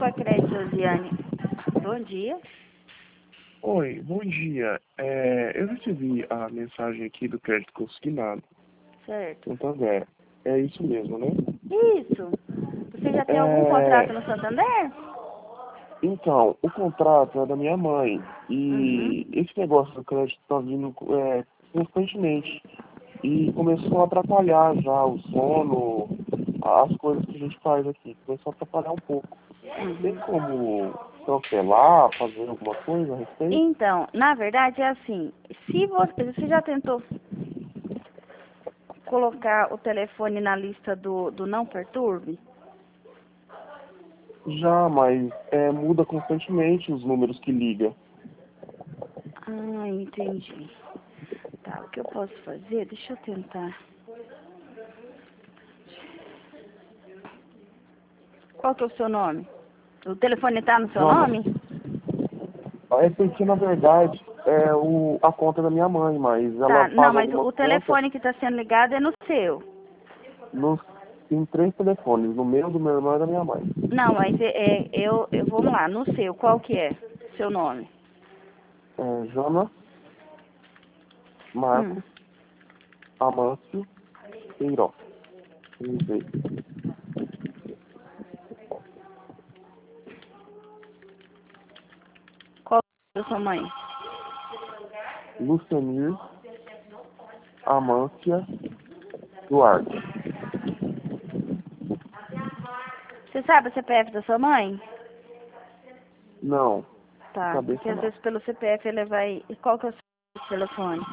para crédito, Josiane. Bom dia. Oi, bom dia. Eu recebi a mensagem aqui do crédito consignado. Certo. Santander. É isso mesmo, né? Isso. Você já tem algum contrato no Santander? Então, o contrato é da minha mãe. E Uhum. esse negócio do crédito está vindo constantemente. E começou a atrapalhar já o sono, as coisas que a gente faz aqui. Começou a atrapalhar um pouco. Tem Uhum. como cancelar, fazer alguma coisa a respeito? Então, na verdade é assim, se você já tentou colocar o telefone na lista do não perturbe? Já, mas muda constantemente os números que liga. Ah, entendi. Tá, o que eu posso fazer? Deixa eu tentar. Qual que é o seu nome? O telefone tá no seu Jonas, nome? é porque na verdade a conta é da minha mãe, mas ela Tá, não, paga mas algumas o contas telefone que tá sendo ligado é no seu. nos, em 3 telefones, no meu, do meu irmão e da minha mãe. Não, mas vamos lá, no seu, qual que é? Seu nome? Jonas, Hum. Marcos, Amâncio, Queiroz. Não sei. Qual é a sua mãe? Lucenir, Amância, Duarte. Você sabe o CPF da sua mãe? Não, de Tá, porque cabeça às não. vezes pelo CPF ele vai... E qual que é o seu telefone?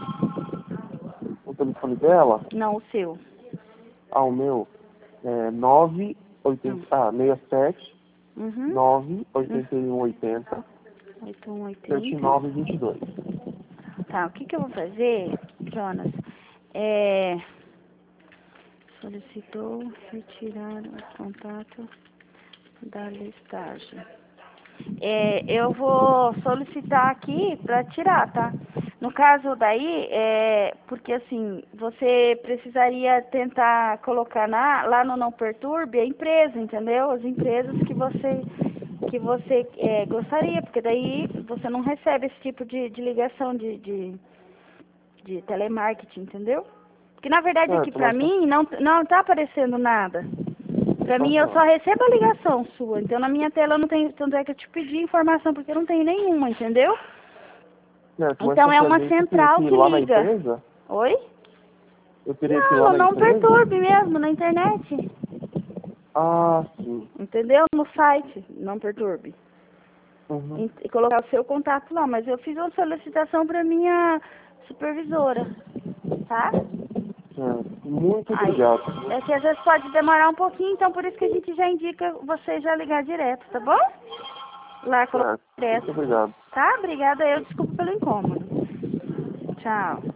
O telefone dela, Não, o seu. o meu, é Hum. 67 Uhum. 98180 8180. 7922. Tá, o que que eu vou fazer, Jonas? É... Solicitou retirar o contato da listagem. Eu vou solicitar aqui para tirar, tá? No caso daí, porque assim, você precisaria tentar colocar lá no Não Perturbe a empresa, entendeu? As empresas que você gostaria, porque daí você não recebe esse tipo de ligação de telemarketing, entendeu? Porque na verdade aqui Certo, pra mas tá. mim não tá aparecendo nada. Pra mim eu só Aham. recebo a ligação sua, então na minha tela não tem, tanto é que eu te pedi informação porque eu não tenho nenhuma, entendeu? Certo, mas Então só é quer uma dizer que eu teria central que ir que lá na liga. empresa? Oi? Eu teria que ir lá Não, na não empresa? perturbe mesmo, na internet. Ah, sim. Entendeu? No site, não perturbe. Uhum. E colocar o seu contato lá, mas eu fiz uma solicitação pra minha supervisora, tá? Certo. Muito Aí, obrigado. é que às vezes pode demorar um pouquinho, então por isso que a gente já indica você já ligar direto, tá bom? Lá colocar Certo. Muito direto. obrigado. Tá? Obrigada, eu desculpo pelo incômodo. Tchau.